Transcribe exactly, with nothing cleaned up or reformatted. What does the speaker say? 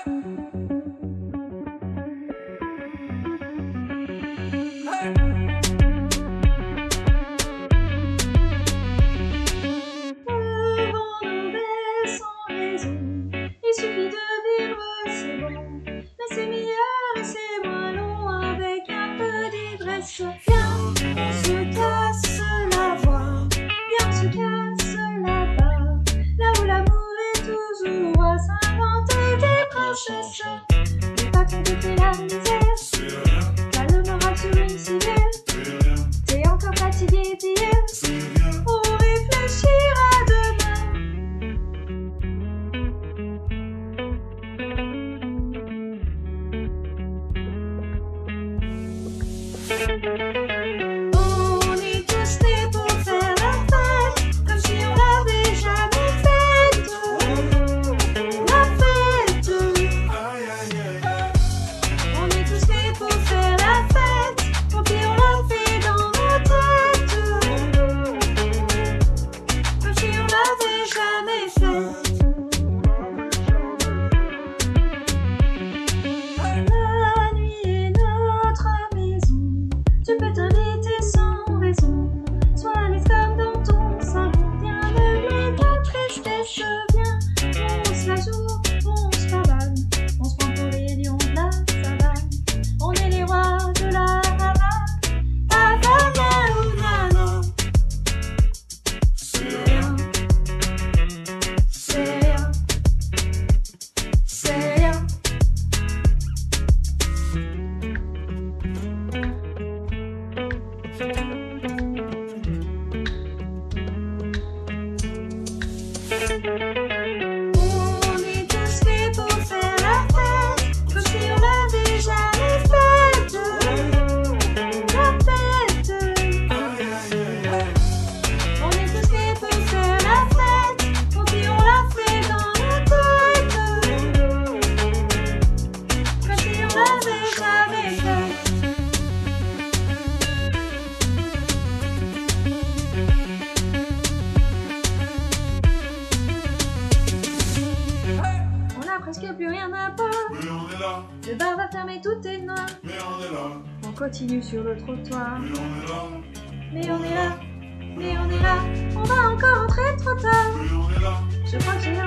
Viens, on se casse la voix, viens, on se casse là-bas, là où l'amour est toujours à s'inventer des princesses. Les patrons te fait la misère, t'as le moral sur une civière, t'es encore fatigué d'hier, on réfléchira demain. On est tous nés pour faire la fête, comme si on l'avait jamais faite. La fête. On est tous nés pour faire la fête, au pire on l'a fait dans nos têtes, comme si on l'avait jamais fait. La nuit est notre maison. Tu peux t'inviter sans raison, sois à l'aise comme dans ton salon. Viens meubler ta tristesse, viens, on se la joue, on se pavane, on se prend pour les lions de la savane. On est les rois de la Havane, Havana ou Nano. C'est rien, c'est rien, c'est rien. On est tous faits pour faire la fête, comme si on l'avait jamais faite. La fête. On est tous faits pour faire la fête, au pire on l'a fait dans nos têtes, comme si on l'avait jamais fait. Presque plus rien à part, mais on est là. Le bar va fermer, tout est noir, Mais on est là. on continue sur le trottoir. Mais on est là. Mais on est là, mais on est là, on va encore rentrer trop tard. Mais on est là. Je crois que j'ai